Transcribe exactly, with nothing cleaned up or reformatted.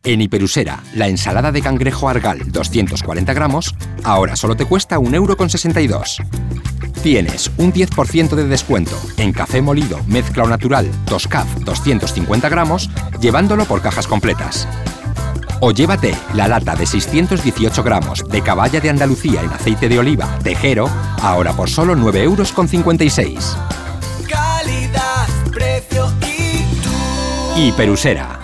En Hiperusera, la ensalada de cangrejo Argal doscientos cuarenta gramos, ahora solo te cuesta un euro con sesenta y dos. Tienes un diez por ciento de descuento en café molido mezcla o natural Toscaf doscientos cincuenta gramos, llevándolo por cajas completas. O llévate la lata de seiscientos dieciocho gramos de caballa de Andalucía en aceite de oliva Tejero, ahora por solo nueve euros con cincuenta y seis. Calidad, precio y tú. Hiperusera.